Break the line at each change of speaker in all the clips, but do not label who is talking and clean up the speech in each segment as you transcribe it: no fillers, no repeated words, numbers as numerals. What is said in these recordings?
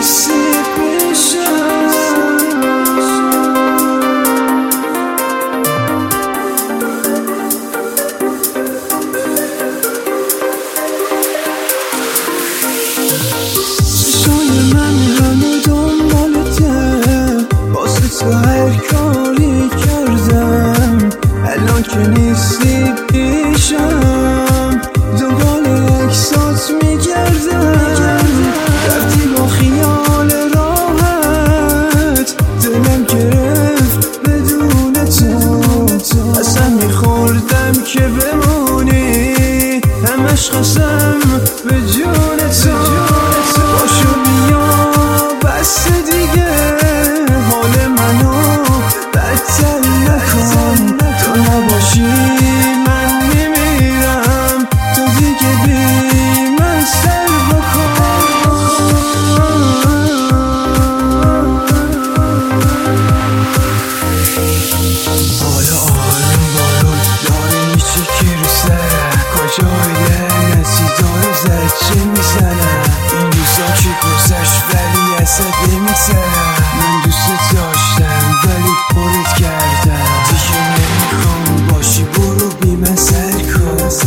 نیستی پیشم. چشای من همه دنبالته، واسه تو هر کاری کردم. الان که نیستی پیشم دنبال عکسات میگردم. رفتی با خیال راحت، دلم گرفت بدون تو. اصلا میخوردم که بمونی، همش قسم به جون تو. باشو بیا بس دیگه، حال منو بدتر نکن. تو نباشی من میمیرم، تو دیگه بی من سر بکن. حالا آروم بارون داره میشه که رو سرم، کجای نسی داره زد چه میزنم. این روزا که گذشت ولی اصد نمیزنم. من دوست داشتم ولی پرت کردم. دیگه نمیخوام باشی، برو بی من سر کن.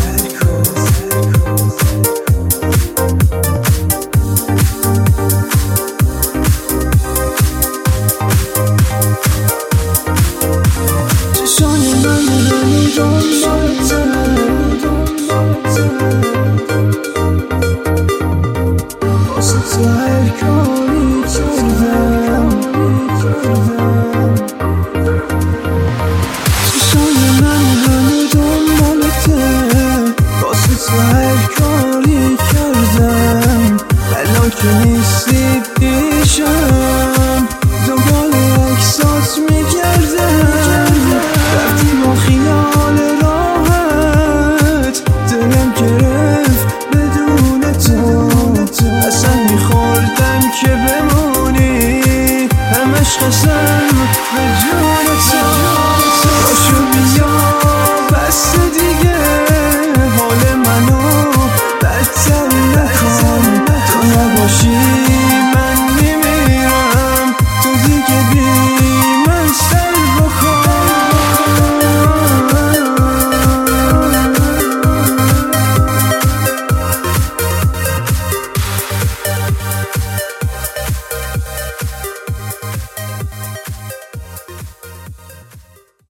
چشای من همی دنبالته، واسه تو هر کاری کردم. چشای من همه دنبالته، واسه تو هر کاری کردم. الان که نیستی پیشم دنبال عکسات میگردم. رفتی با خیال راحت، دلم گرفت بدون تو. اصلا میخوردم که بمونی، همش قسم به جون